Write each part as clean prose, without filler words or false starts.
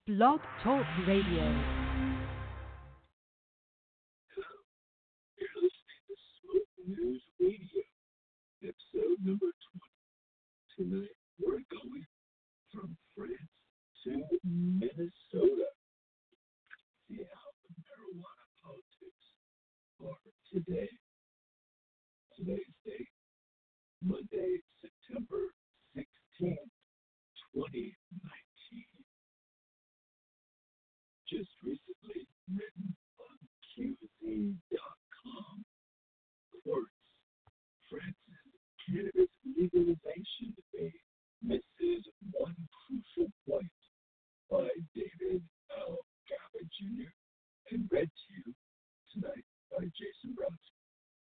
Blog Talk Radio. You're listening to Smoke News Radio, episode number 20. Tonight, we're going from France to Minnesota. See how the marijuana politics are today. Today's date, Monday, September 16th, 2019. Just recently written on QZ.com, courts, France's cannabis legalization debate misses one crucial point by David L. Gaba Jr. and read to you tonight by Jason Brodsky.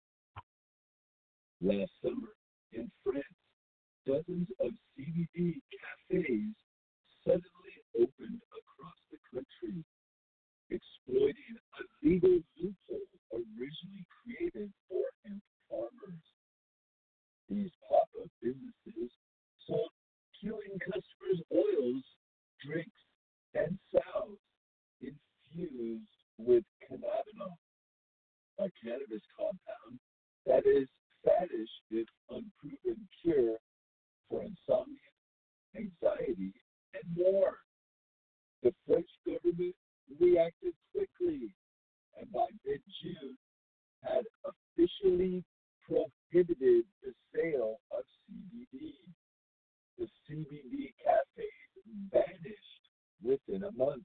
Last summer in France, dozens of CBD cafes suddenly opened across the country, exploiting a legal loophole originally created for hemp farmers. These pop-up businesses sold killing customers oils, drinks, and salves infused with cannabinol, a cannabis compound that is faddish if unproven cure for insomnia, anxiety, and more. The French government reacted quickly and by mid-June had officially prohibited the sale of CBD. The CBD cafes vanished within a month.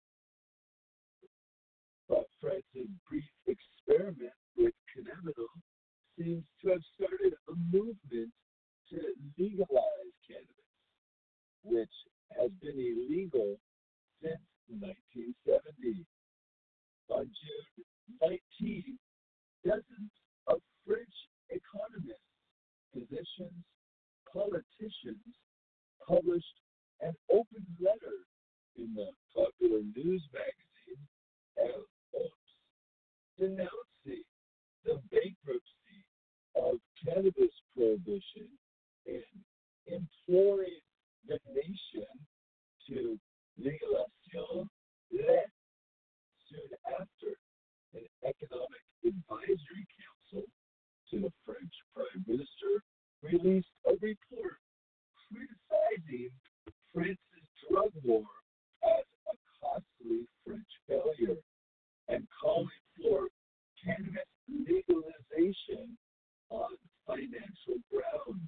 But France's brief experiment with cannabinol seems to have started a movement to legalize cannabis, which has been illegal since 1970. On June 19, dozens of French economists, physicians, politicians published an open letter in the popular news magazine Elle Obs, denouncing the bankruptcy of cannabis prohibition and imploring the nation to legalization led. Soon after, an economic advisory council to the French Prime Minister released a report criticizing France's drug war as a costly French failure and calling for cannabis legalization on financial grounds.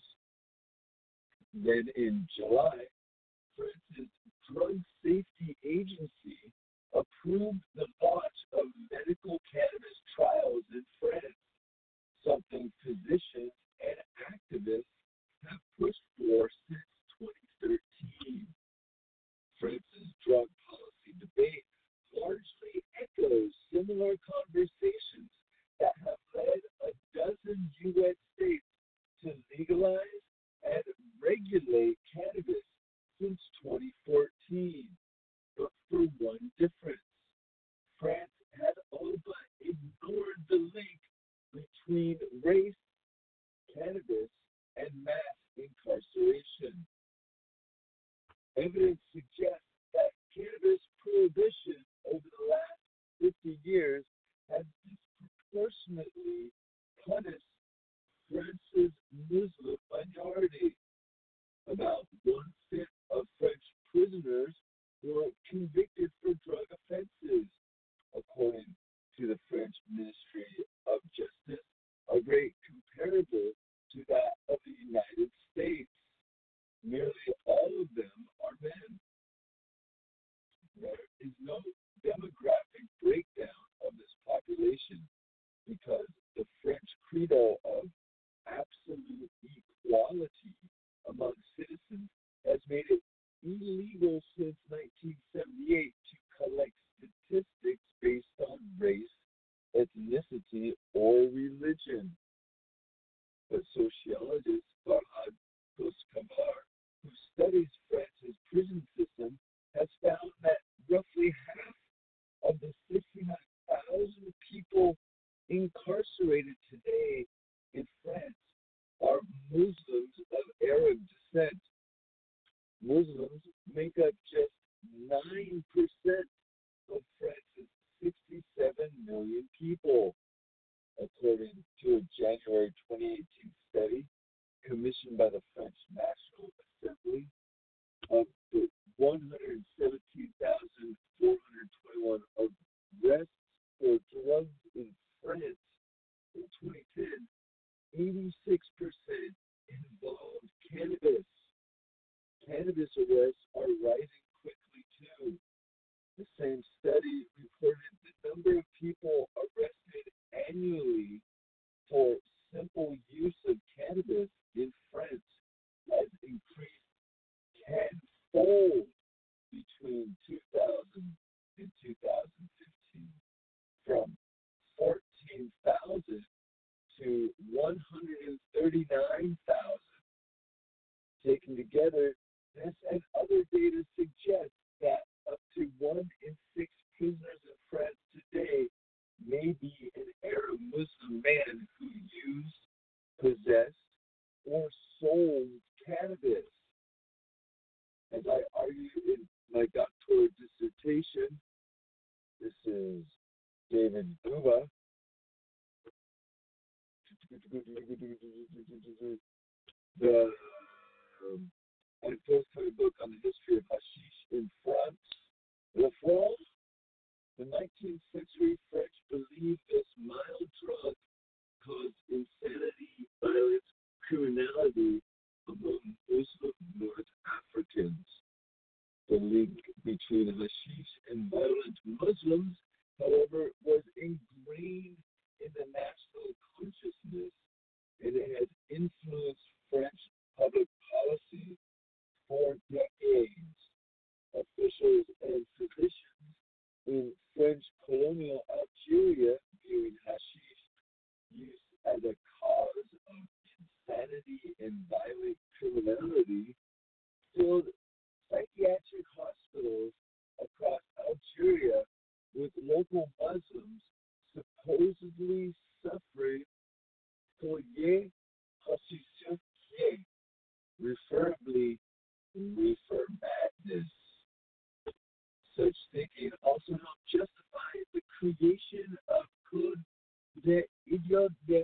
Then in July, France's Drug Safety Agency approved the launch of medical cannabis trials in France, something physicians and activists have pushed for since 2013. France's drug policy debate largely echoes similar conversations that have led a dozen U.S. states to legalize and regulate cannabis since 2014. But for one difference, France has all but ignored the link between race, cannabis, and mass incarceration. Evidence suggests that cannabis prohibition over the last 50 years has disproportionately punished France's Muslim minority. About one-fifth of French prisoners were convicted for drug offenses, according to the French Ministry of Justice, a rate comparable to that of the United States. Nearly all of them are men. There is no demographic breakdown of this population because the French credo of absolute equality among citizens has made it illegal since 1978 to collect statistics based on race, ethnicity, or religion. But sociologist Farhad Koskamar, who studies France's prison system, has found that roughly half of the 69,000 people incarcerated today in France are Muslims of Arab descent. Muslims make up just 9% of France's 67 million people, according to a January 2018 study commissioned by the French National Assembly. Of the 117,421 arrests for drugs in France in 2010, 86% involved cannabis. Cannabis arrests are rising quickly too. The same study reported the number of people arrested annually for simple use of cannabis in France has increased tenfold between 2000 and 2015, from 14,000 to 139,000. Taken together, this and other data suggest that up to 1 in 6 prisoners in France today may be an Arab Muslim man who used, possessed, or sold cannabis. As I argue in my doctoral dissertation, this is David Buba. The I forthcoming book on the history of hashish in France. La France, the 19th century French believed this mild drug caused insanity, violence, criminality among Muslim North Africans. The link between hashish and violent Muslims, however, was ingrained in the national consciousness, and it has influenced French public policy for decades. Officials and physicians in French colonial Algeria viewing hashish use as a cause of insanity and violent criminality filled psychiatric hospitals across Algeria with local Muslims supposedly suffering foyer hashishier, referably reefer madness. Such thinking also helped justify the creation of Code des Idiots de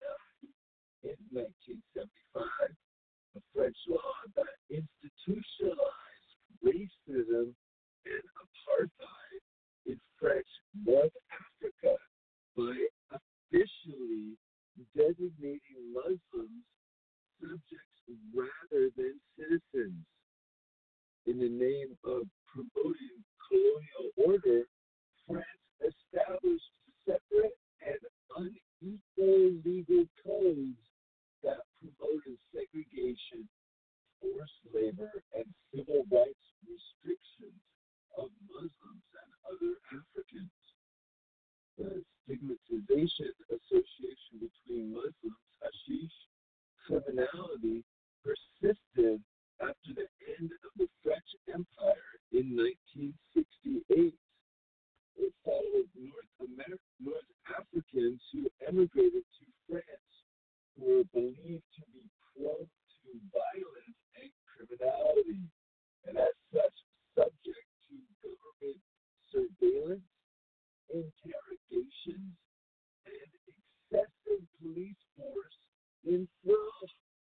in 1975, a French law that institutionalized racism and apartheid in French North Africa by officially designating Muslims subjects rather than citizens. In the name of promoting colonial order, France established separate and unequal legal codes that promoted segregation, forced labor, and civil rights restrictions of Muslims and other Africans. The stigmatization association between Muslims, hashish, criminality persisted after the end of the French Empire in 1968. It followed North Africans who emigrated to France, who were believed to be prone to violence and criminality, and as such subject to government surveillance, interrogations, and excessive police force in France.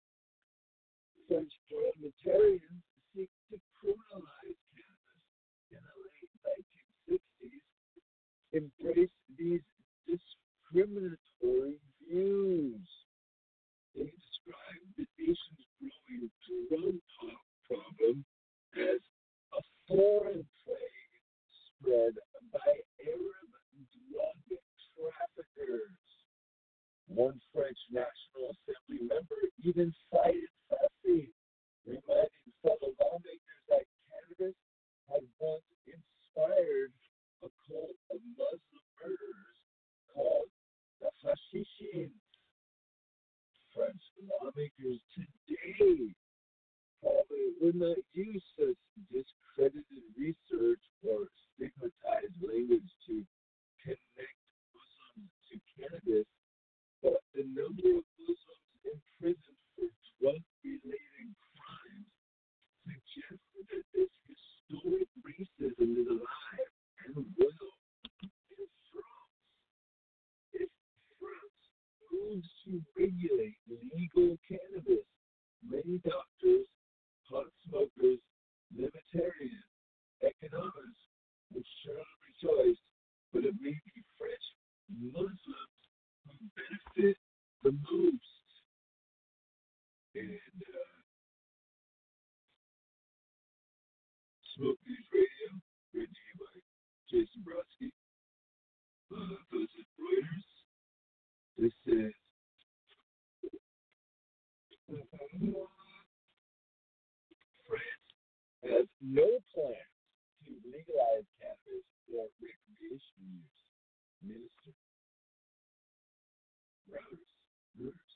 French parliamentarians seek to criminalize cannabis in the late 1960s, embrace these discriminatory views. They describe the nation's growing drug problem as a foreign plague spread by Arab drug traffickers. One French National Assembly member even cited Fassi, reminding fellow lawmakers that cannabis had once inspired a cult of Muslim murderers called the Hashishins. French lawmakers today probably would not use such discredited research or stigmatized language to connect Muslims to cannabis, but the number of Muslims imprisoned for drug-related crimes suggests libertarian economists would surely rejoice, but it may be French Muslims who benefit the most. And Smoke News Radio, brought to you by Jason Brodsky. Those at Reuters. This is France has no plan to legalize cannabis for recreational use. Minister Reuters.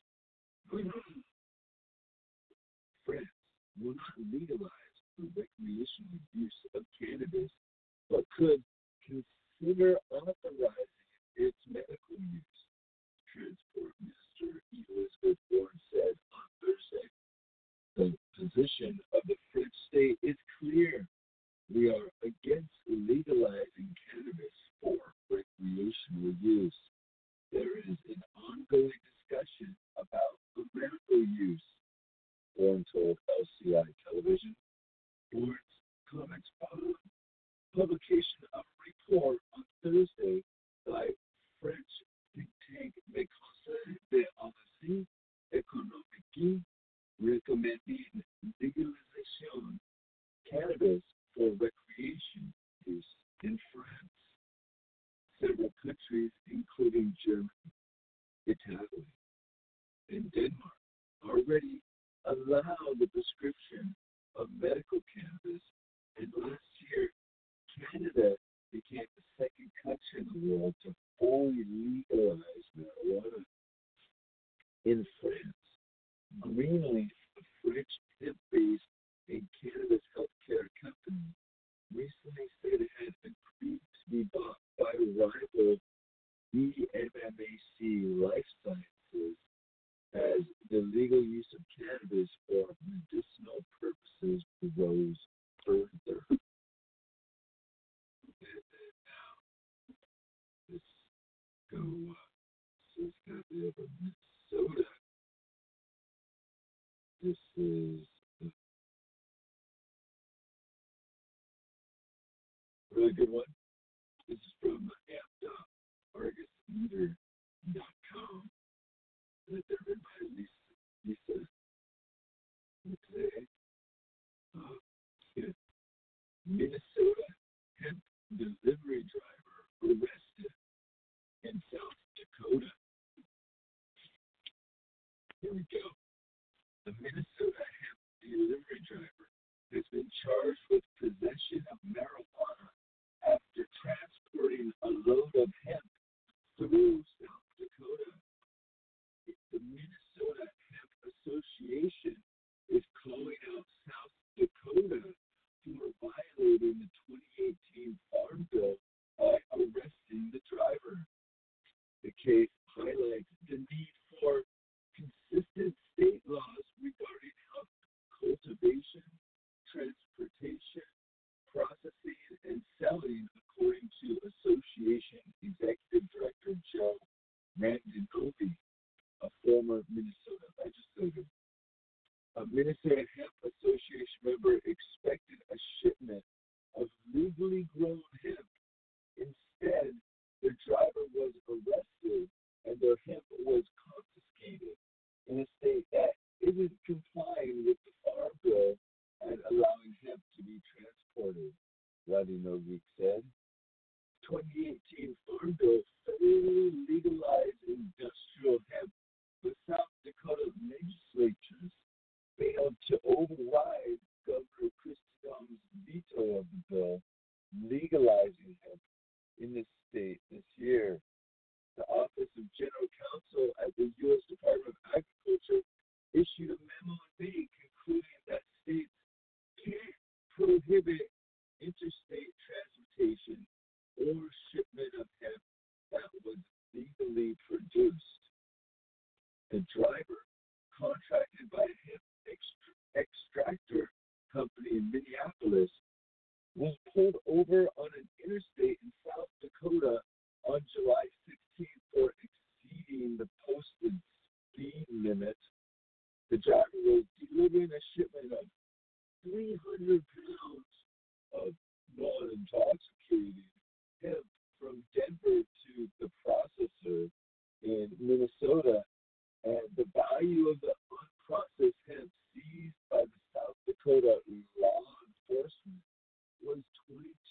France will not legalize the recreational use of cannabis, but could consider authorizing its medical use. Transport Minister Elizabeth Warren said on Thursday. The position of the French state is clear. We are against legalizing cannabis for recreational use. There is an ongoing discussion about the medical use, Warren told LCI Television. Warren's comments followed publication of a report on Thursday by French think tank Le Conseil d'Analyse Économique recommending legalization cannabis for recreation use in France. Several countries, including Germany, Italy, and Denmark, already allow the prescription of medical cannabis, and last year, Canada became the second country in the world to fully legalize marijuana. In France, Greenleaf, a French hemp-based and cannabis healthcare company, recently said it had agreed to be bought by rival EMMAC Life Sciences as the legal use of cannabis for medicinal purposes grows further. And then now, this is going to be over Minnesota. This is a really good one. This is from app.argusleader.com. That they're written by Lisa McClay. Minnesota hemp delivery driver arrested in South Dakota. Here we go. The Minnesota hemp delivery driver has been charged with possession of marijuana after transporting a load of hemp through South Dakota. The Minnesota Hemp Association is calling out South Dakota for violating the 2018 Farm Bill by arresting the driver. The case highlights the need for consistent state laws regarding hemp cultivation, transportation, processing, and selling, according to Association Executive Director Joe Randanovi, a former Minnesota legislator. A Minnesota Hemp Association member expected a shipment of legally grown hemp. Instead, the driver was arrested and their hemp was confiscated in a state that isn't complying with the Farm Bill and allowing hemp to be transported, Randanovi said. 2018 Farm Bill federally legalized industrial hemp, but South Dakota legislatures failed to override Governor Kristi Noem's veto of the bill legalizing hemp in the state this year. The Office of General Counsel at the U.S. Department of Agriculture issued a memo in May concluding that states can't prohibit interstate transportation or shipment of hemp that was legally produced. The driver, contracted by a hemp extractor company in Minneapolis, was pulled over on an interstate in South Dakota on July 16th for exceeding the posted speed limit. The driver was delivering a shipment of 300 pounds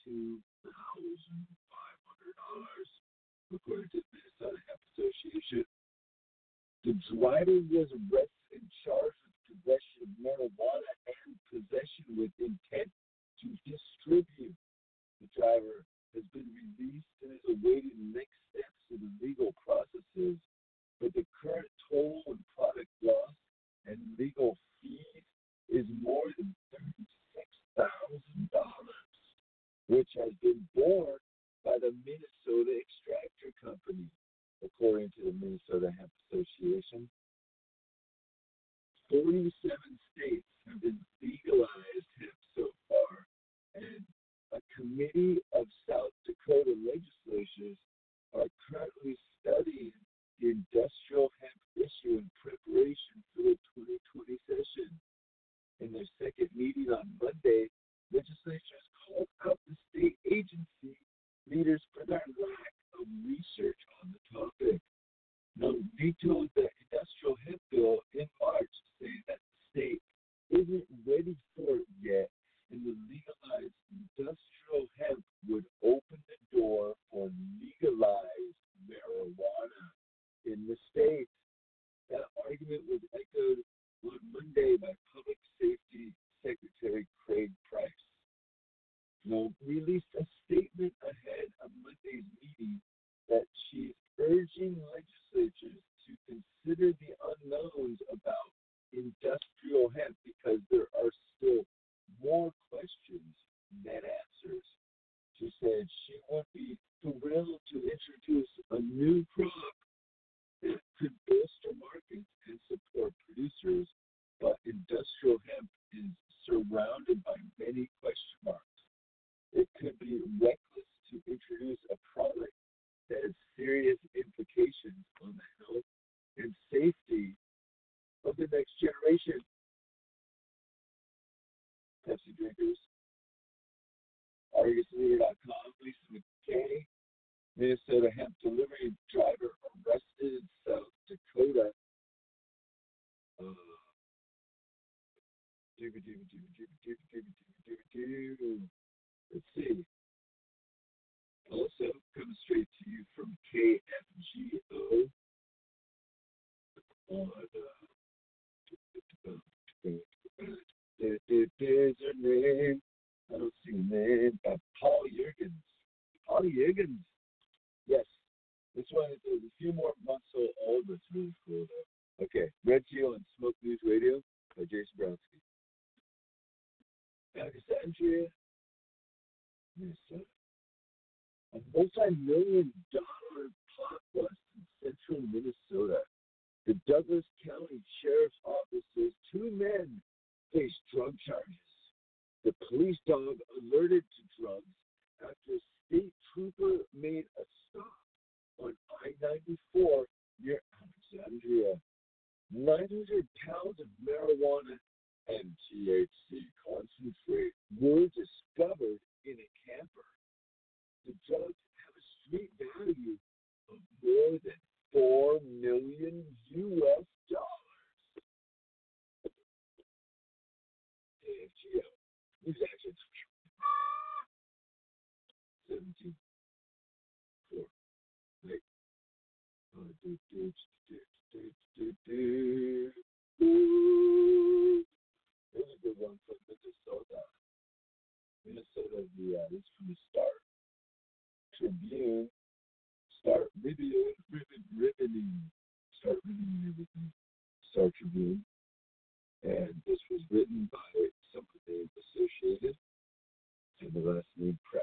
according to the Minnesota Hemp Association. The driver was arrested and charged with possession of marijuana and possession with intent to distribute. The driver has been released and is awaiting next steps in the legal processes, but the current toll on product loss and legal fees is more than $36,000, which has been borne by the Minnesota Extractor Company, according to the Minnesota Hemp Association. 47 states have been legalized hemp so far, and a committee of South Dakota legislators are currently studying the industrial hemp issue in preparation for the 2020 session. In their second meeting on Monday, legislators called out the state agency leaders for their lack of research on the topic. Now, vetoed the industrial hemp bill in March, saying that the state isn't ready for it yet, and the legalized industrial hemp would open the door for legalized marijuana in the state. That argument was echoed on Monday by Public Safety Secretary Craig Price. Released a statement ahead of Monday's meeting that she's urging legislatures to consider the unknowns about industrial hemp because there are still more questions than answers. She said she would be thrilled to introduce a new crop that could bolster markets and support producers, but industrial hemp is surrounded by many question marks. It could be reckless to introduce a product that has serious implications on the health and safety of the next generation. Pepsi drinkers. ArgusLeader.com, Lisa McKay, Minnesota hemp delivery driver arrested in South Dakota. Let's see. Also comes straight to you from KFGO on there's her name. I don't see a name. Paul Jurgens. Paul Jurgens. Yes. This one is a few more months old, but it's really cool though. Okay. Red Teal and Smoke News Radio by Jason Brodsky. Alexandria, Minnesota. A multi-million-dollar plot bust in central Minnesota. The Douglas County Sheriff's Office says 2 men face drug charges. The police dog alerted to drugs after a state trooper made a stop on I-94 near Alexandria. 900 pounds of marijuana and THC concentrate were discovered in a camper. The drugs have a street value of more than $4 million. AFGO. News actions. 17. 4. Wait. Here's a good one from Minnesota. Minnesota, this is from the Star Tribune. Start ribboning everything. Star Tribune. And this was written by some of the names associated and the last name Press.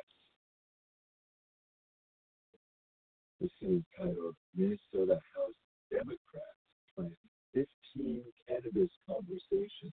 This is titled Minnesota House Democrats Plan 15 Cannabis Conversations.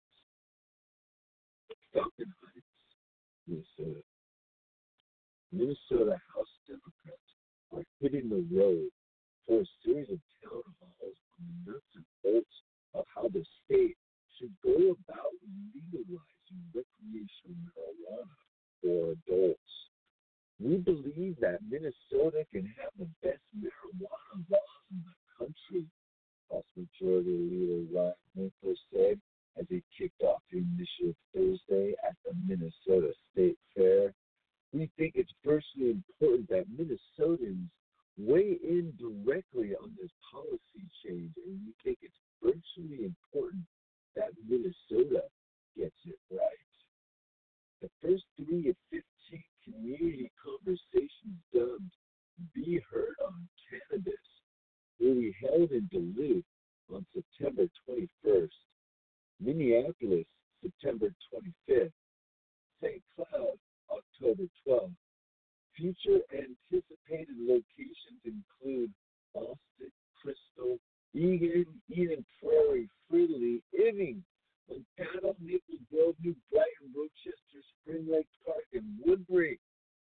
Falcon Heights, Minnesota. Minnesota House Democrats are hitting the road for a series of town halls on the nuts and bolts of how the state should go about legalizing recreational marijuana for adults. We believe that Minnesota can have the best marijuana laws in the country, House Majority Leader Ryan Winkler said as he kicked off the initiative Thursday at the Minnesota State Fair. We think it's virtually important that Minnesotans weigh in directly on this policy change, and we think it's virtually important that Minnesota gets it right. The first 3 of 15 community conversations dubbed Be Heard on Cannabis will be held in Duluth on September 21st, Minneapolis September 25th, St. Cloud October 12th. Future anticipated locations include Austin, Crystal, Egan, Eden Prairie, Fridley, Irving, Montana, Maple Grove, New Brighton, Rochester, Spring Lake Park, and Woodbury.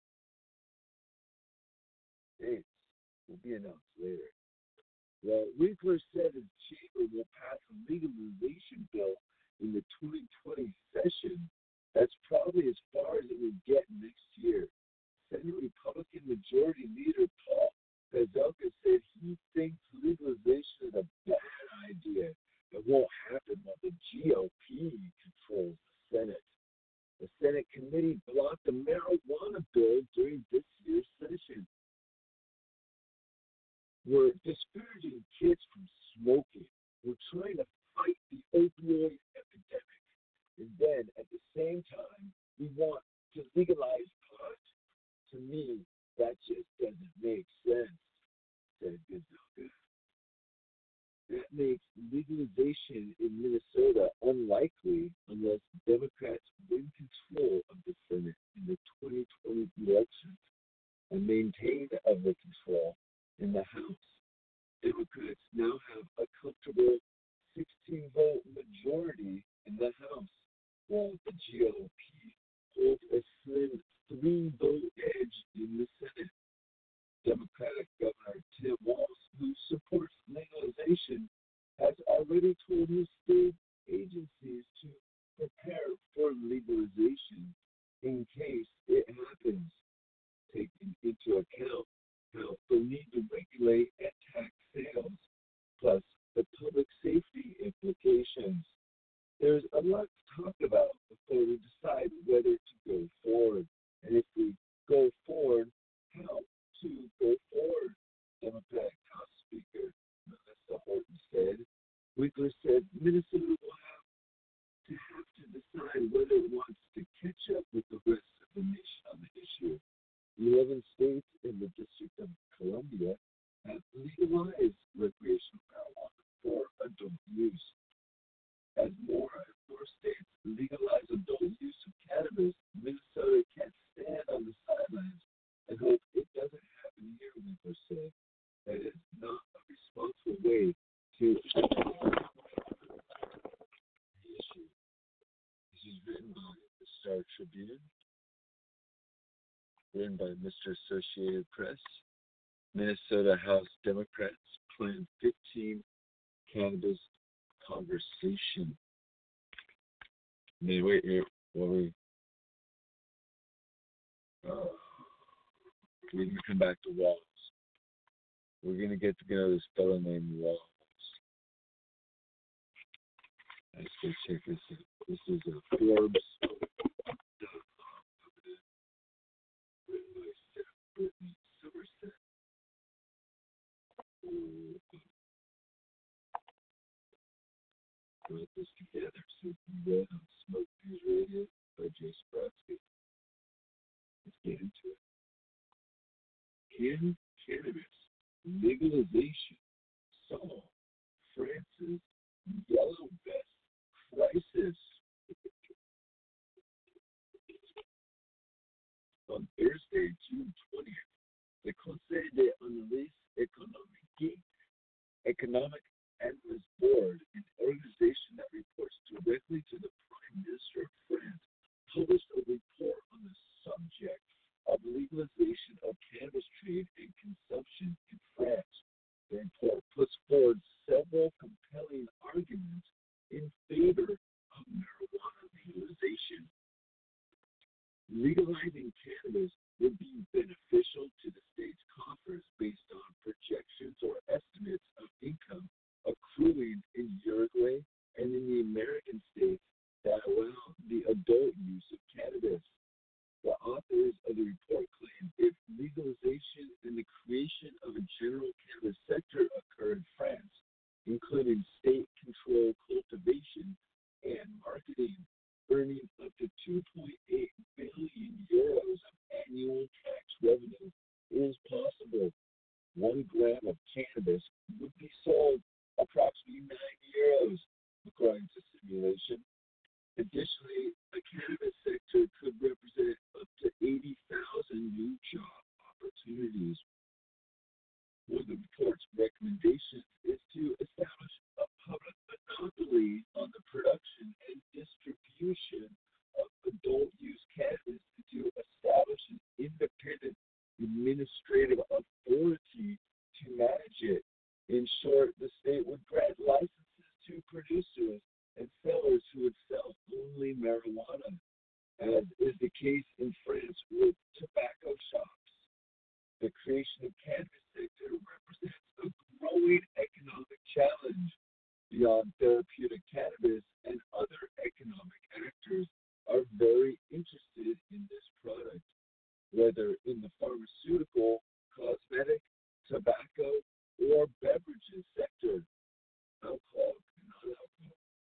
Dates will be announced later. Well, Winkler said his chamber will pass a legalization bill in the 2020 session. That's probably as far as it will get next year. Senate Republican Majority Leader Paul Gazelka said he thinks legalization is a bad idea. It won't happen while the GOP controls the Senate. The Senate committee blocked the marijuana bill during this year's session. We're discouraging kids from smoking. We're trying to fight the opioid epidemic. And then, at the same time, we want to legalize pot. To me, that just doesn't make sense, said Gazelka. That makes legalization in Minnesota unlikely unless Democrats win control of the Senate in the 2020 elections and maintain the control in the House. Democrats now have a comfortable 16-vote majority in the House, while the GOP holds a slim 3-vote edge in the Senate. Democratic Governor Tim Walz, who supports legalization, has already told his state agencies to prepare for legalization in case it happens, taking into account how they'll need to regulate and tax sales, plus the public safety implications. There's a lot to talk about before we decide whether to go forward, and if we go forward, how to go forward, Democratic House Speaker Melissa Horton said. Winkler said Minnesota will have to decide whether it wants to catch up with the rest of the nation on the issue. 11 states in the District of Columbia have legalized recreational marijuana for adult use. As more and more states legalize adult use of cannabis, Minnesota can't stand on the sidelines and hope it doesn't happen here, Winkler said. That is not a responsible way to the issue. This is written by the Star Tribune, written by Mr. Associated Press. Minnesota House Democrats plan 15 cannabis conversation. Wait here while we're going to come back to Walz. We're going to get to know this fellow named Walz. Let's go check this out. This is a Forbes. Written by Sarah Brittany Somerset. Put this together so we read on Smoke News Radio by Jay Spratsky. Let's get into it. Can cannabis legalization solve France's yellow vest crisis? On Thursday, June 20th, the Conseil des Analyses Economic Analyst Board, an organization that reports directly to the Prime Minister of France, published a report on the subject of legalization of cannabis trade and consumption in France. The report puts forward several compelling arguments in favor of marijuana legalization. Legalizing cannabis would be beneficial to the state's coffers based on projections or estimates of income accruing in Uruguay and in the American states that allow the adult use of cannabis. The authors of the report claimed if legalization and the creation of a general cannabis sector occur in France, including state-controlled cultivation and marketing, earning up to 2.8 billion euros of annual tax revenue is possible. 1 gram of cannabis would be sold approximately 9 euros, according to simulation. Additionally, the cannabis sector could represent up to 80,000 new job opportunities. One of the report's recommendations is to establish a public monopoly on the production and distribution of adult-use cannabis and to establish an independent administrative authority to manage it. In short, the state would grant licenses to producers and sellers who would sell only marijuana, as is the case in France with tobacco shops. The creation of cannabis sector represents a growing economic challenge. Beyond therapeutic cannabis and other economic actors are very interested in this product, whether in the pharmaceutical, cosmetic, tobacco, or beverages sector, alcohol and non-alcohol.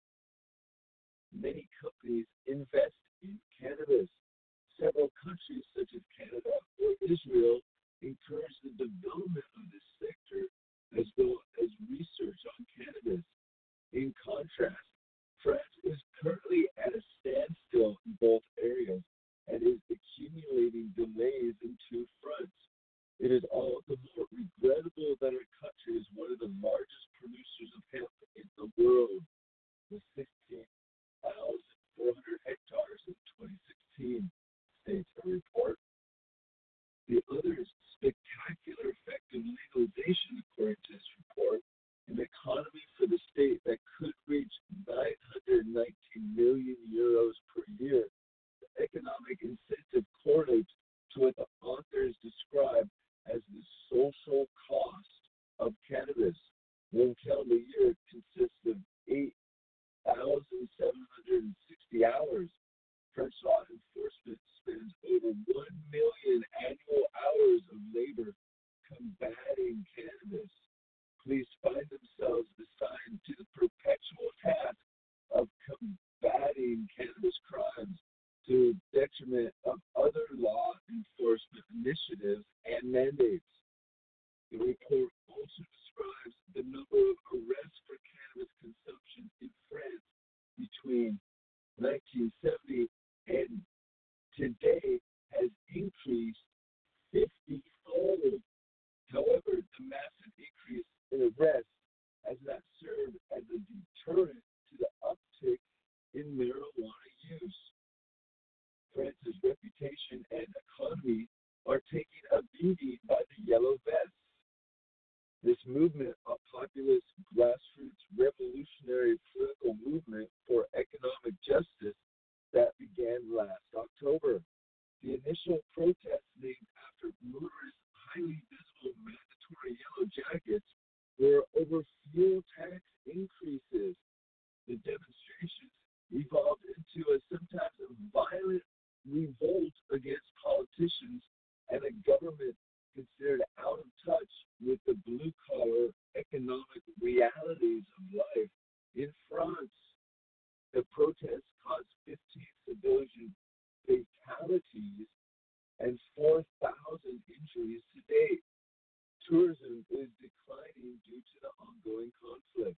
Many companies invest in cannabis. Several countries, such as Canada or Israel, encourage the development of this sector as well as research on cannabis. In contrast, France is currently at a standstill in both areas and is accumulating delays in two fronts. It is all the more regrettable that our country is one of the largest producers of hemp in the world, with 16,400 hectares in 2016, states a report. The other spectacular effect of legalization, according to this report, an economy for the state that could reach 919 million euros per year. The economic incentive correlates to what the authors describe as the social cost of cannabis. 1 calendar year consists of 8,760 hours. French law enforcement spends over 1 million annual hours of labor combating cannabis. Police find themselves assigned to the perpetual task of combating cannabis crimes to the detriment of other law enforcement initiatives and mandates. The report also describes the number of arrests for cannabis consumption in France between 1970 and today has increased 50-fold. However, the massive increase in arrests has not served as a deterrent to the uptick in marijuana use. France's reputation and economy are taking a beating by the yellow vests. This movement, a populist, grassroots, revolutionary political movement for economic justice that began last October. The initial protests named after murderous, highly visible mandatory yellow jackets were over fuel tax increases. The demonstrations evolved into a sometimes violent revolt against politicians and a government considered out of touch with the blue-collar economic realities of life in France. The protests caused 15 civilian fatalities and 4,000 injuries to date. Tourism is declining due to the ongoing conflict.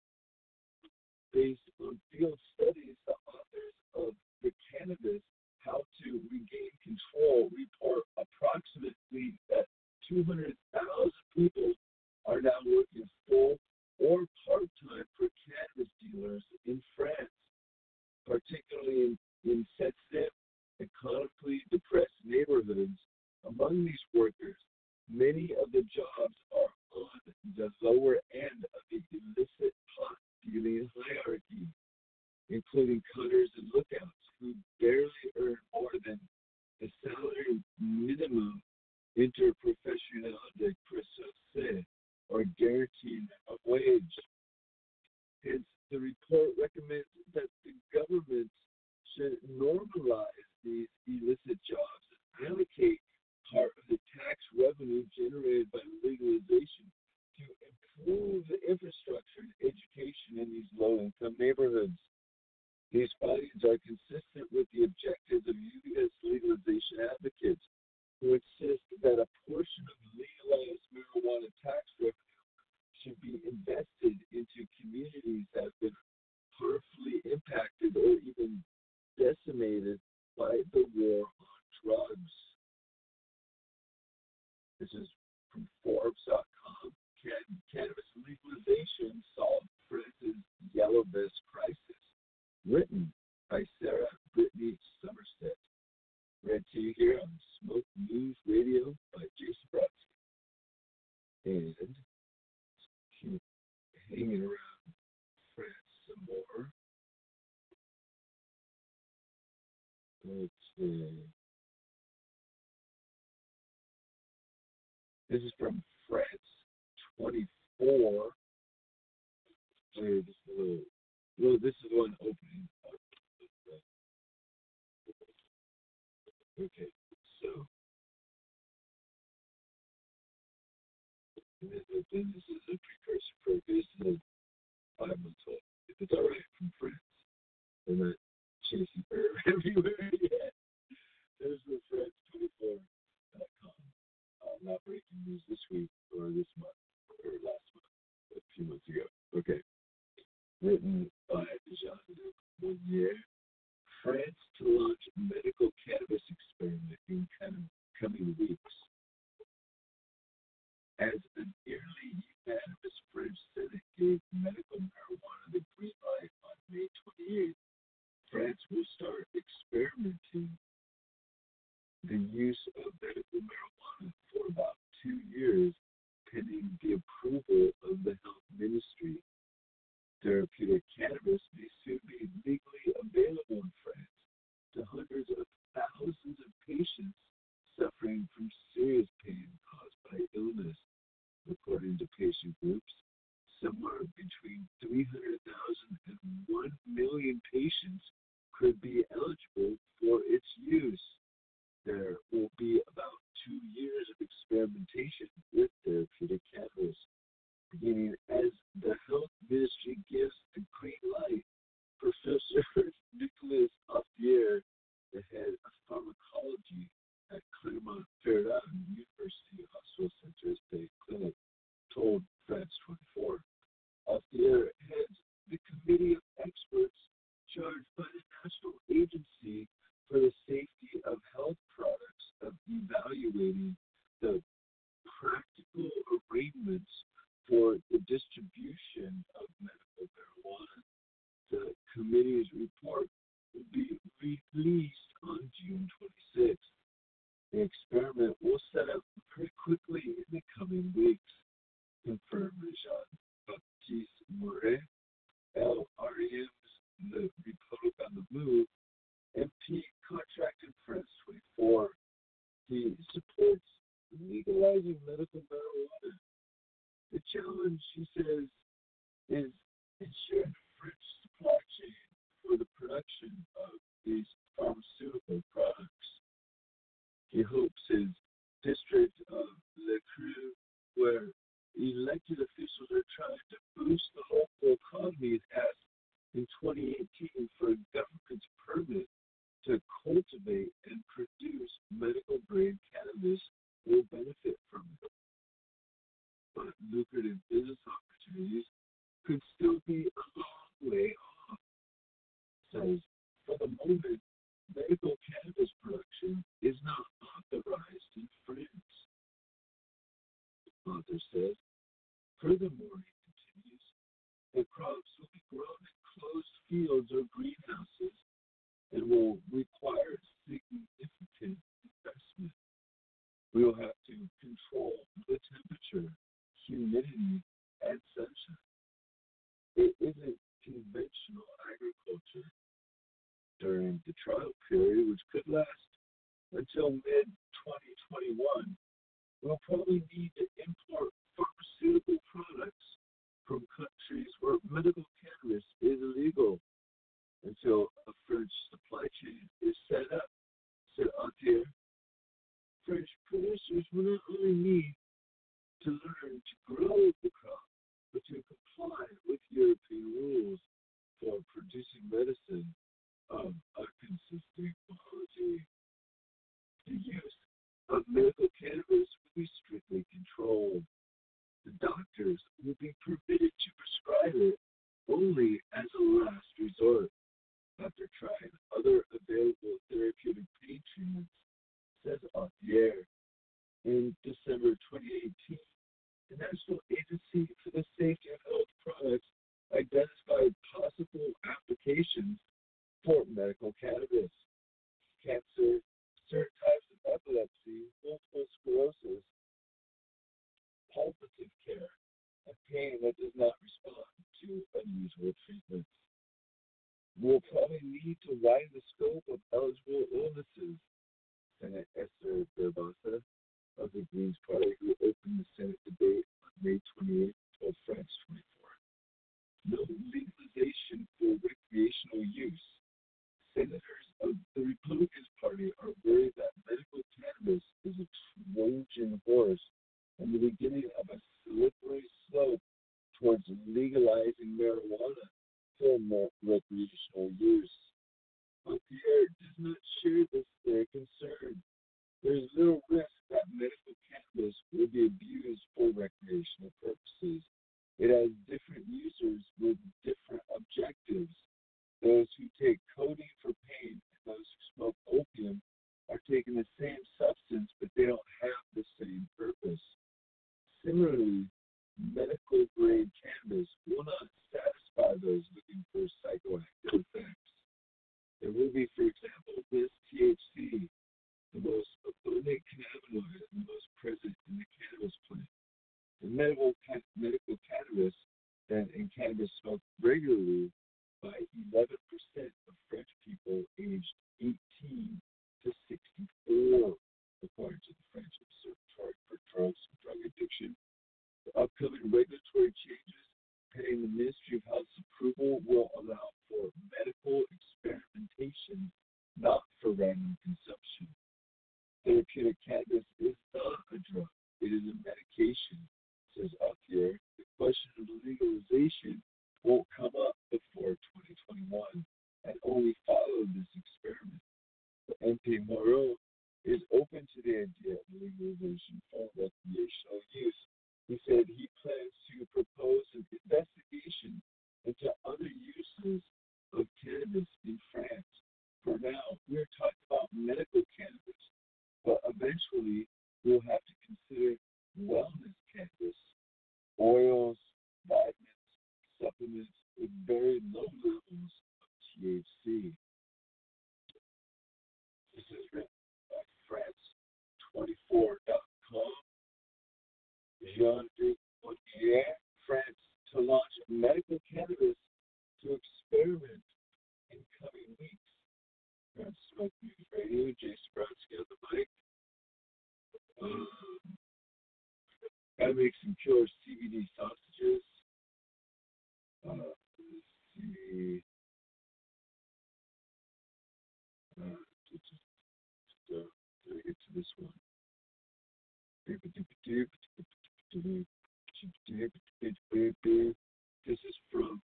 Based on field studies, the authors of The Cannabis, How to Regain Control report approximately that 200,000 people are now working full or part-time for cannabis dealers in France, particularly in sensitive, economically depressed neighborhoods. Among these workers, many of the jobs are on the lower end of the illicit pot dealing hierarchy, including cutters and lookouts who barely earn more than the salary minimum interprofessionnel de précaution, or guaranteed minimum wage. Hence, the report recommends that the government should normalize these illicit jobs and allocate part of the tax revenue generated by legalization to improve the infrastructure and education in these low-income neighborhoods. These findings are consistent with the objectives of U.S. legalization advocates who insist that a portion of legalized marijuana tax revenue should be invested into communities that have been harmfully impacted or even decimated by the war on drugs. This is from Forbes.com. Can cannabis legalization solve France's yellow vest crisis? Written by Sarah Brittany Somerset. Read to you here on Smoke News Radio by Jason Brodsky. And keep hanging around France some more. Let's see. This is from France 24. This is one opening. Okay, so then this is a precursor for this is 5 months old. If it's all right from France, they're not chasing her everywhere yet. There's the France24.com. Not breaking news this week or this month or last month, a few months ago. Okay. Written by Jean-Luc Monnier. France to launch medical cannabis experiment in coming weeks. As a nearly unanimous French Senate gave medical marijuana the green light on May 28th, France will start experimenting the use of medical marijuana for about 2 years, pending the approval of the health ministry. Therapeutic cannabis may soon be legally available in France to hundreds of thousands of patients suffering from serious pain caused by illness. According to patient groups, somewhere between 300,000 and 1 million patients could be eligible for its use. There will be about 2 years of experimentation with therapeutic cannabis, beginning as the health ministry gives the green light. Professor Nicolas Offier, the head of pharmacology at Clermont-Ferrand University Hospital Centers Day Clinic, told France 24. Offier heads the committee of experts charged by the National Agency for the Safety of Health Products of evaluating the practical arrangements for the distribution of medical marijuana. The committee's report will be released on June 26th. The experiment will set up pretty quickly in the coming weeks, confirmed Jean-Baptiste Mouret, LREM's The Republic on the Move, MP contracted France 24. He supports legalizing medical marijuana. The challenge, he says, is ensuring a French supply chain for the production of these pharmaceutical products. He hopes his district of Le Creux, where elected officials are trying to boost the local economy, asked in 2018 for a government's permit to cultivate and produce medical-grade cannabis will benefit from it. But lucrative business opportunities could still be a long way off. Says, for the moment, medical cannabis production is not authorized in France. The author says, furthermore, he continues, the crops will be grown in closed fields or greenhouses and will require significant investment. We will have to control the temperature, humidity, and sunshine. It isn't conventional agriculture. During the trial period, which could last until mid-2021, we'll probably need to import pharmaceutical products from countries where medical cannabis is illegal until a French supply chain is set up, said Atier. French producers will not only need to learn to grow the crop, but to comply with European rules for producing medicine of a consistent quality. The use of medical cannabis will be strictly controlled. The doctors will be permitted to prescribe it only as a last resort after trying other available therapeutic pain treatments, says Autier. In December 2018, the National Agency for the Safety of Health Products identified possible applications for medical cannabis, cancer, certain types of epilepsy, multiple sclerosis, palliative care, and pain that does not respond to unusual treatments. We'll probably need to widen the scope of eligible illnesses, Senate Esther Berbassa of the Greens Party, who opened the Senate debate on May 28, told France 24. No legalization for recreational use. Senators of the Republican Party are worried that medical cannabis is a Trojan horse and the beginning of a slippery slope towards legalizing marijuana for more recreational use. But Pierre does not share their concern. There is little risk that medical cannabis will be abused for recreational purposes. It has different users with different objectives. Those who take codeine for pain and those who smoke opium are taking the same substance, but they don't have the same purpose. Similarly, medical grade cannabis will not satisfy those looking for psychoactive effects. There will be, for example, this THC, the most abundant cannabinoid and the most present in the cannabis plant. The medical cannabis and cannabis smoked regularly by 11% of French people aged 18 to 64, according to the French Observatory for Drugs and Drug Addiction. The upcoming regulatory changes pending the Ministry of Health's approval will allow for medical experimentation, not for random consumption. Therapeutic cannabis is not a drug, it is a medication, says Autier. The question of legalization won't come up before 2021 and only follow this experiment. The MP Moreau is open to the idea of legalization for recreational use. He said he plans to propose an investigation into other uses of cannabis in France. For now, we are talking about medical cannabis, but eventually we'll have to consider wellness cannabis, oils, vitamins, supplements with very low levels of THC. This is written by France24.com. Jean-Luc Autier, France, to launch medical cannabis to experiment in coming weeks. France Smoke News Radio, Jay Spratsky on the mic. Gotta make some killer CBD sausages. Let's see. Let me get to this one. This is from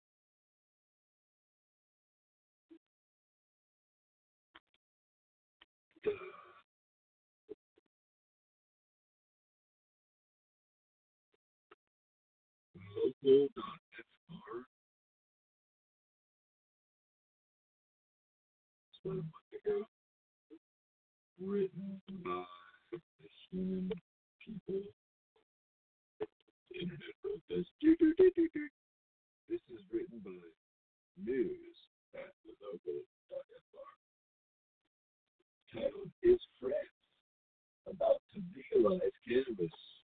the local.fr. It's about a month ago. Written by the human people. The internet wrote this. This is written by news at thelocal.fr. Titled, Is France About to Legalize Cannabis?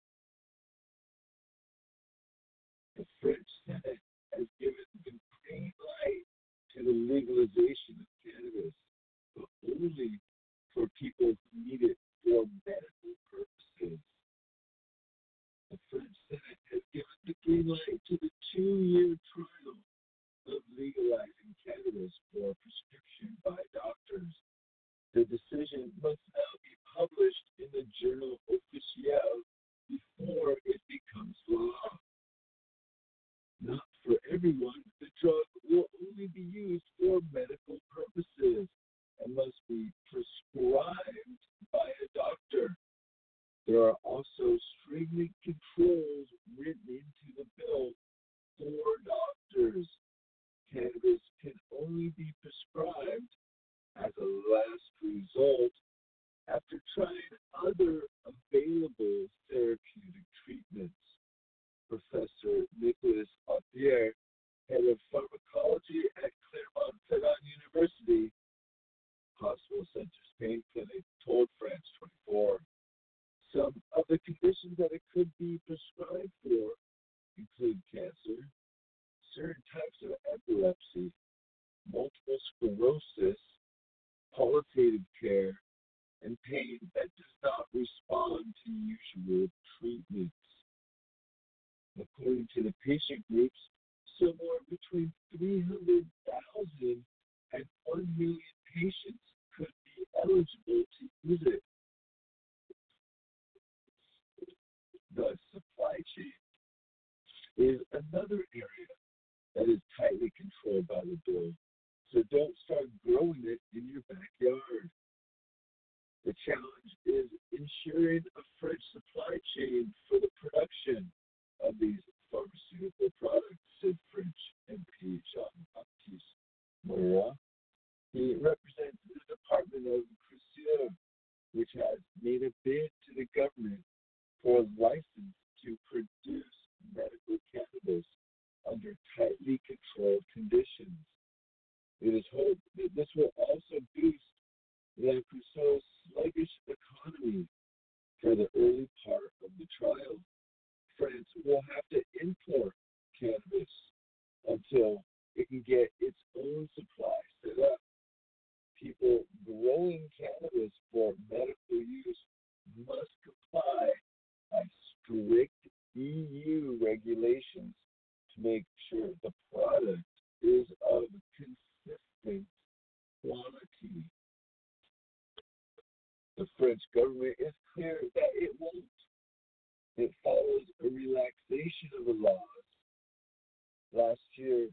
The French Senate has given the green light to the legalization of cannabis, but only for people who need it for medical purposes. The French Senate has given the green light to the 2-year trial of legalizing cannabis for prescription by doctors. The decision must now be published in the Journal Official before it becomes law. Not for everyone, the drug will only be used for medical purposes and must be prescribed by a doctor. There are also stringent controls written into the bill for doctors. Cannabis can only be prescribed as a last result after trying other available therapeutic treatments. Professor Nicolas Autier, head of pharmacology at Clermont-Ferrand University Hospital Center's pain clinic, told France 24. Some of the conditions that it could be prescribed for include cancer, certain types of epilepsy, multiple sclerosis, palliative care, and pain that does not respond to usual treatments. According to the patient groups, somewhere between 300,000 and 1 million patients could be eligible to use it. The supply chain is another area that is tightly controlled by the bill, so don't start growing it in your backyard. The challenge is ensuring a French supply chain for the production of these pharmaceutical products, said French MP Jean-Baptiste Moreau. He represents the Department of Culture, which has made a bid to the government for a license to produce medical cannabis under tightly controlled conditions. It is hoped that this will also boost the Crusoe's sluggish economy. For the early part of the trial, France will have to import cannabis until it can get its own supply set up. People growing cannabis for medical use must comply by strict EU regulations to make sure the product is of consistent quality. The French government is clear that it won't. It follows a relaxation of the laws. Last year,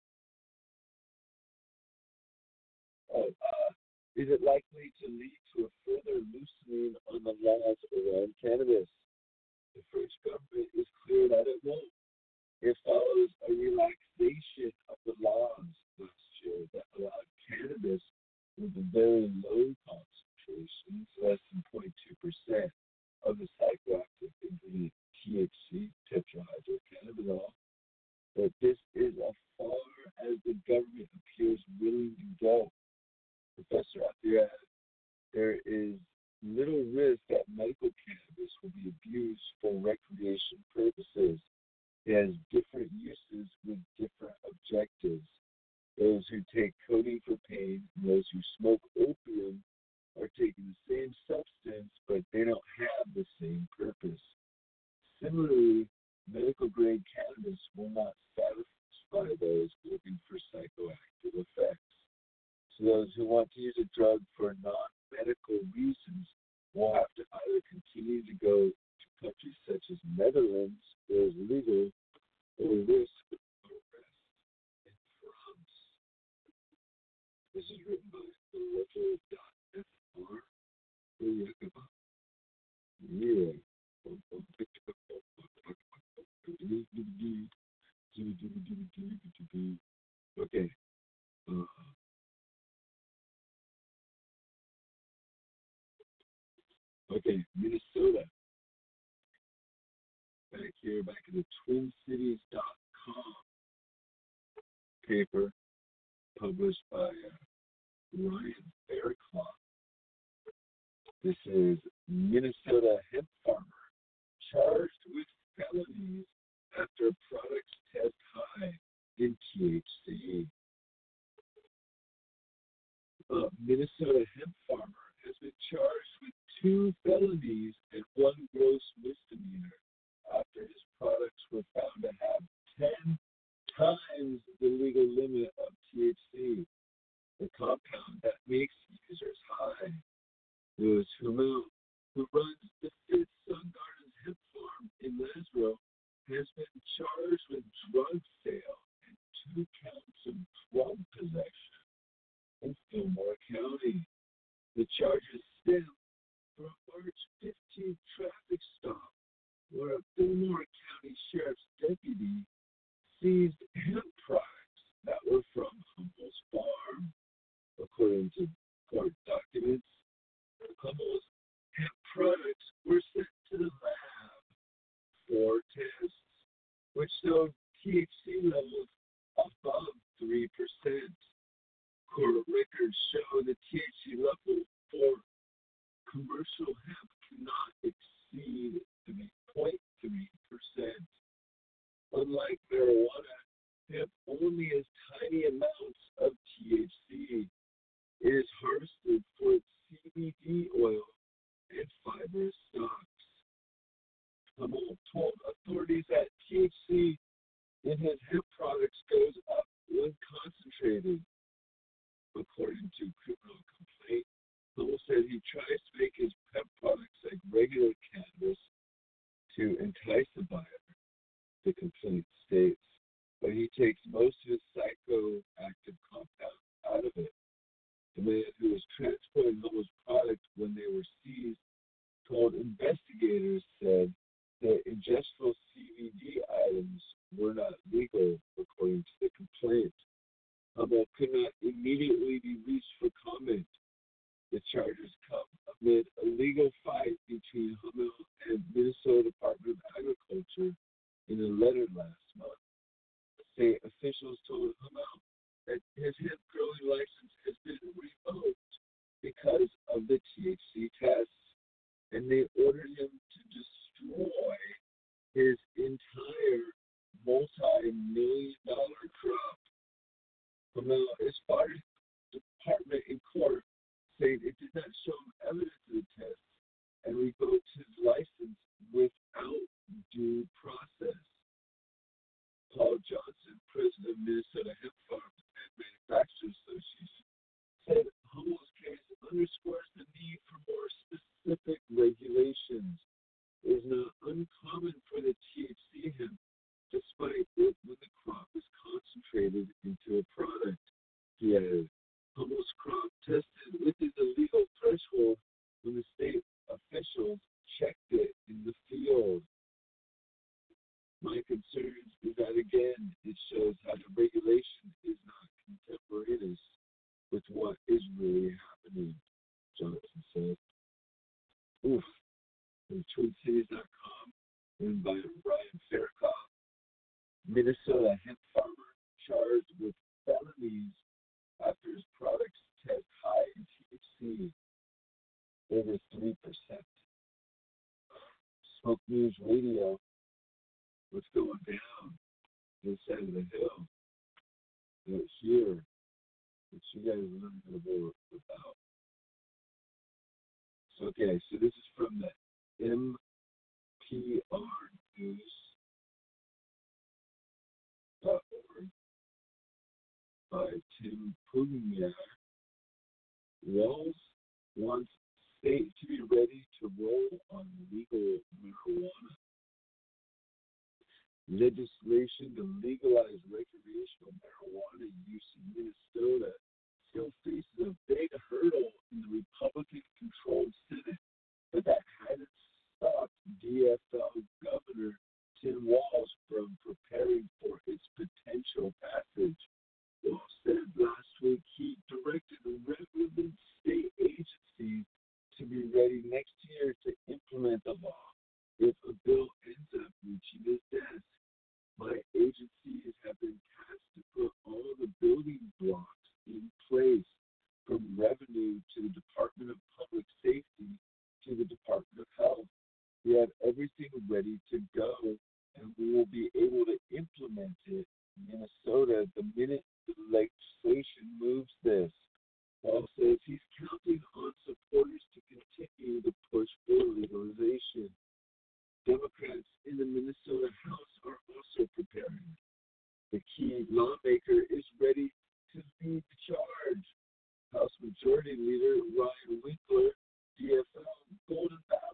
is it likely to lead to a further loosening on the laws around cannabis? The French government is clear that it won't. It follows a relaxation of the laws last year that allowed cannabis with a very low concentrations, less than 0.2% of the psychoactive ingredient THC, tetrahydrocannabinol. But this is as far as the government appears willing to go. Professor Autier, there is little risk that medical cannabis will be abused for recreation purposes. It has different uses with different objectives. Those who take codeine for pain and those who smoke opium are taking the same substance, but they don't have the same purpose. Similarly, medical grade cannabis will not satisfy those looking for psychoactive effects. So those who want to use a drug for non-medical reasons will have to either continue to go to countries such as Netherlands, where it's legal, or risk arrest in France. This is written by the local.fr. Yeah. Okay. Okay, Minnesota. Back here, back in the TwinCities.com paper published by Ryan Fairclough. This is Minnesota hemp farmer charged with felonies after products test high in THC. Minnesota hemp farmer has been charged with 2 felonies and 1 gross misdemeanor after his products were found to have 10 times the legal limit of THC, the compound that makes users high. Those who who runs the Fifth Sun Gardens hemp farm in Lazaro, has been charged with drug sale and 2 counts of drug possession in Fillmore County. The charges stem from a March 15th traffic stop where a Fillmore County Sheriff's deputy seized hemp products that were from Hummel's farm. According to court documents, Hummel's hemp products were sent to the lab for tests, which showed THC levels above 3%. Court records show the THC level for commercial hemp cannot exceed 3.3%. Unlike marijuana, hemp only has tiny amounts of THC. It is harvested for its CBD oil and fibrous stalks. Hummel told authorities that THC in his hemp products goes up when concentrated. According to criminal complaint, Hummel said he tries to make his hemp products like regular cannabis to entice the buyer, the complaint states, but he takes most of his psychoactive compounds out of it. The man who was transporting Hummel's product when they were seized told investigators said that ingestible CBD items were not legal, according to the complaint. Hummel could not immediately be reached for comment. The charges come amid a legal fight between Hummel and Minnesota Department of Agriculture in a letter last month. State officials told Hummel that his hemp growing license has been revoked because of the THC tests, and they ordered him to destroy his entire multi-million-dollar crop. Hummel is fired the department in court, saying it did not show him evidence of the tests and revoked his license without due process. Paul Johnson, president of Minnesota Hemp Farms and Manufacturers Association, said Hummel's case underscores the need for more specific regulations. It is not uncommon for the THC hemp, despite it when the crop is concentrated into a product. He added, Hummel's crop tested within the legal threshold when the state officials checked it in the field. My concern is that, again, it shows how the regulation is not contemporaneous with what is really happening, Johnson said. Oof. From TwinCities.com, written by Ryan Fairclough. Minnesota hemp farmer charged with felonies after his products test high in THC, over 3%. Smoke News Radio, what's going down this side of the hill? Out here, what you guys learn about. So, okay, so this is from the NPR News.org by Tim Pugniar. Walz wants state to be ready to roll on legal marijuana. Legislation to legalize recreational marijuana use in Minnesota still faces a big hurdle in the Republican-controlled Senate, but that hasn't stopped DFL Governor Tim Walz from preparing for its potential passage. Walz said last week he directed relevant state agencies to be ready next year to implement the law if a bill ends up reaching his desk. My agencies have been tasked to put all the building blocks in place, from revenue to the Department of Public Safety to the Department of Health. We have everything ready to go, and we will be able to implement it in Minnesota the minute the legislation moves this. Paul says he's counting on supporters to continue the push for legalization. Democrats in the Minnesota House are also preparing. The key lawmaker is ready to lead the charge. House Majority Leader Ryan Winkler, DFL Golden Valley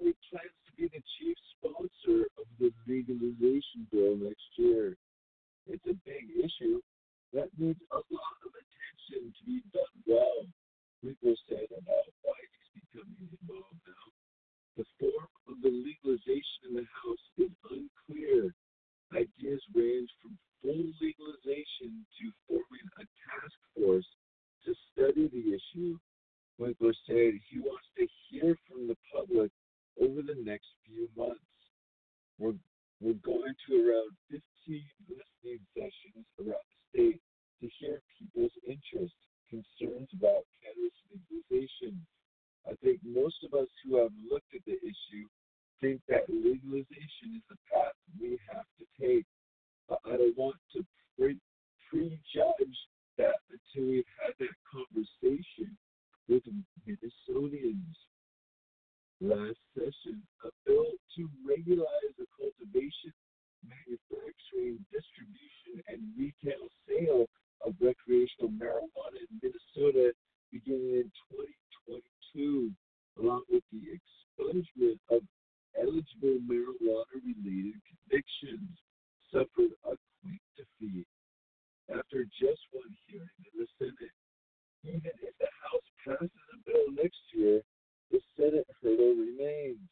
bill next year. It's a big issue that needs a lot of attention to be done well. People say about why he's becoming involved now. The form of the legalization in the House is unclear. Ideas range from full legalization to forming a task force to study the issue. Winkler said he wants to hear from the public over the next few months. We're, we're going to around 15 listening sessions around the state to hear people's interest, concerns about cannabis legalization. I think most of us who have looked at the issue think that legalization is the path we have to take. But I don't want to prejudge that until we've had that conversation with Minnesotans. Last session, a bill to regularize the cultivation, manufacturing, distribution, and retail sale of recreational marijuana in Minnesota beginning in 2022, along with the expungement of eligible marijuana-related convictions, suffered a quick defeat. After just one hearing in the Senate, even if the House passes a bill next year, the Senate hurdle remains.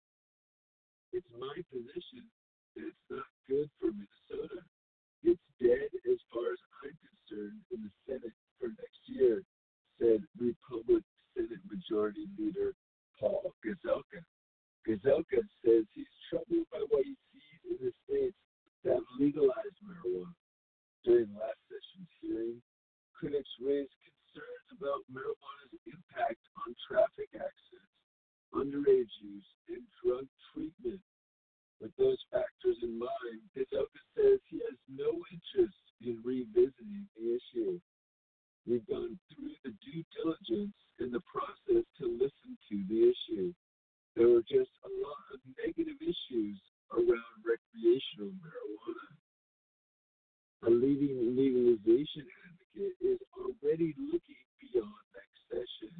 It's my position that it's not good for Minnesota. It's dead as far as I'm concerned in the Senate for next year, said Republican Senate Majority Leader Paul Gazelka. Gazelka says he's troubled by what he sees in the states that have legalized marijuana. During last session's hearing, critics raised concerns about marijuana's impact on traffic accidents, underage use, and drug treatment. With those factors in mind, Gazelka says he has no interest in revisiting the issue. We've gone through the due diligence in the process to listen to the issue. There were just a lot of negative issues around recreational marijuana. A leading legalization advocate is already looking beyond next session.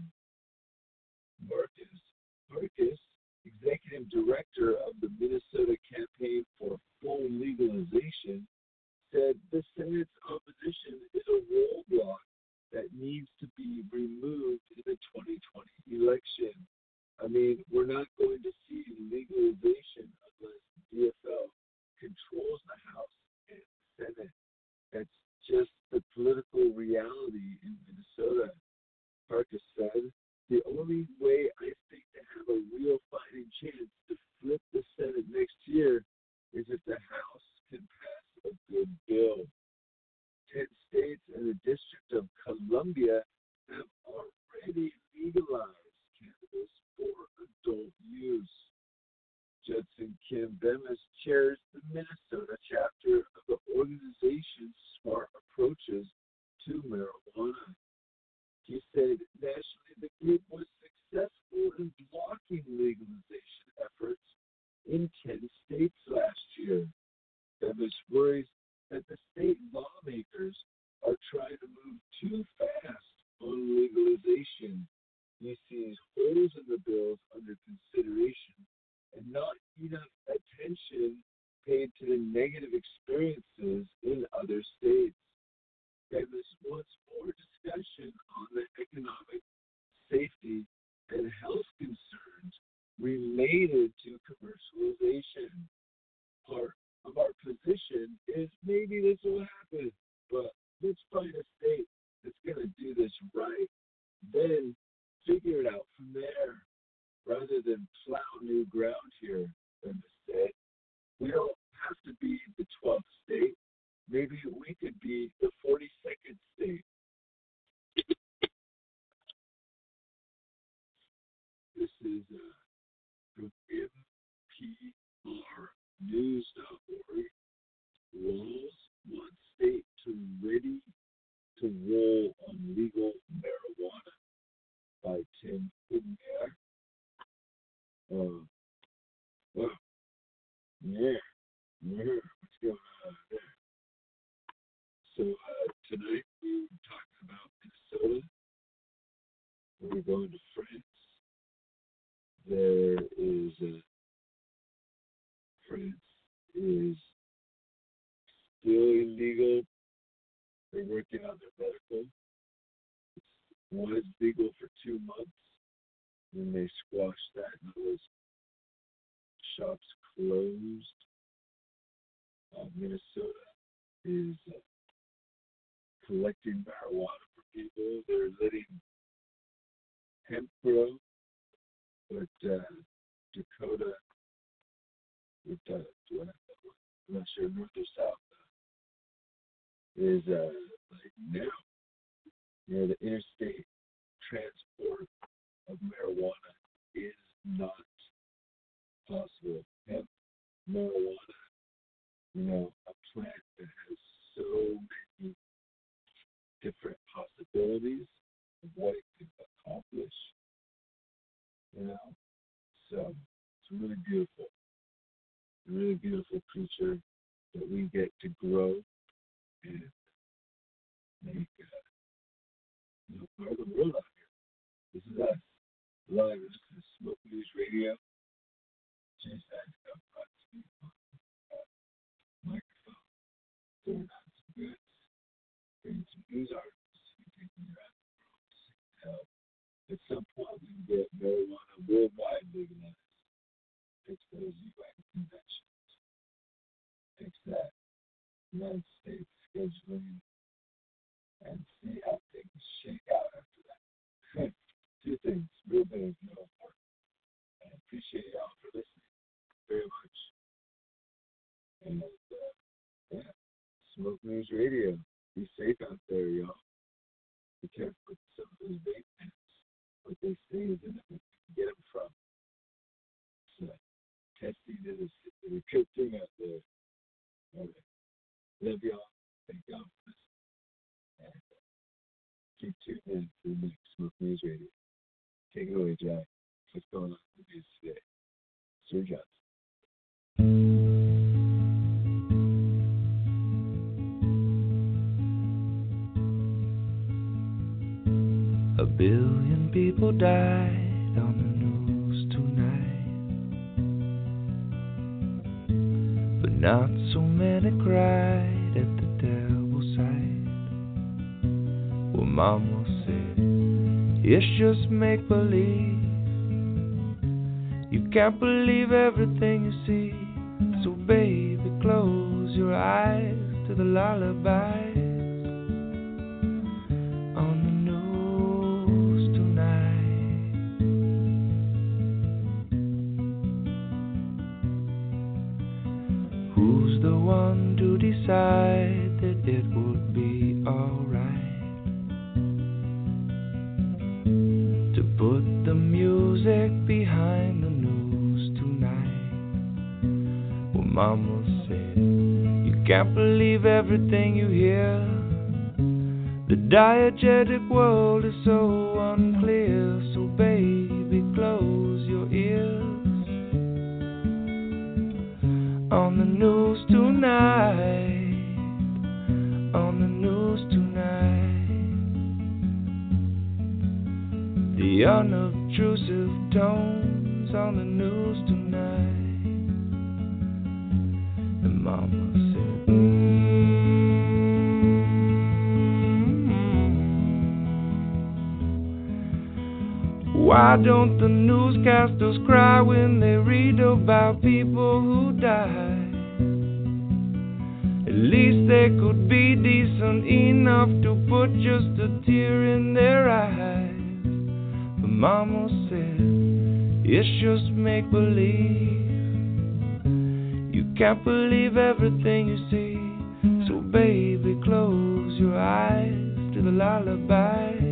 Marcus, executive director of the Minnesota Campaign for Full Legalization, said the Senate's opposition is a roadblock that needs to be removed in the 2020 election. I mean, we're not going to see legalization unless DFL controls the House and the Senate. That's just the political reality in Minnesota. Parker said, the only way I think to have a real fighting chance to flip the Senate next year is if the House can pass a good bill. 10 states and the District of Columbia have already legalized cannabis for adult use. Judson Kim Bemis chairs the Minnesota chapter of the organization's Smart Approaches to Marijuana. He said nationally the group was successful in blocking legalization efforts in 10 states last year. Bemis worries that the state lawmakers are trying to move too fast on legalization. He sees holes in the bills under consideration and not enough attention paid to the negative experiences in other states. Bemis wants more discussion on the economic, safety, and health concerns related to commercialization. Part of our position is maybe this will happen, but let's find a state that's going to do this right. Then figure it out from there, rather than plow new ground here, Bemis said. We don't have to be the 12th state. Maybe we could be the 42nd state. This is from NPRnews.org. Laws want state to ready to roll on legal marijuana by Tim Hoover. Wow. Yeah. What's going on there? So tonight we were talking about Minnesota. We're going to France. There is France is still illegal. They're working on their medical. It was legal for 2 months. Then they squashed that, and those shops closed. Minnesota is collecting marijuana for people. They're letting hemp grow, but Dakota, I'm not sure, north or south, is like now, the interstate transport of marijuana is not possible. Hemp, marijuana, a plant that has so many different possibilities of what it can accomplish, So it's really beautiful. A really beautiful creature that we get to grow and make part of the world out here. This is us, live. This is Smoke News Radio. Jason, microphone, throwing out some goods, bringing some news articles, taking you out of the world. At some point, we can get marijuana worldwide legalized. Fix those UN conventions. Fix that United States scheduling, and see how things shake out after that. 2 things, real big, real important. I appreciate y'all for listening very much. And Smoke News Radio. Be safe out there, y'all. Be careful with some of those vape pens. What they say is that we can get them from. So, testing is a good thing out there. All right. Love y'all. Thank y'all for listening. And keep tuning in to the next Smoke News Radio. Take it away, Jack. What's going on with the news today? Sir Johnson. A billion people died on the news tonight, but not so many cried at the devil's side. Well, Mama said, it's just make-believe. You can't believe everything you see, so baby, close your eyes to the lullaby. Who's the one to decide that it would be alright to put the music behind the news tonight? Well, Mama said, you can't believe everything you hear. The diegetic world is so unclear, so baby, close your ears. On the news tonight, on the news tonight, the unobtrusive tones on the news tonight. And Mama said, why don't the newscasters cry when they read about people who die? At least they could be decent enough to put just a tear in their eyes. But Mama said, it's just make-believe. You can't believe everything you see, so baby, close your eyes to the lullaby.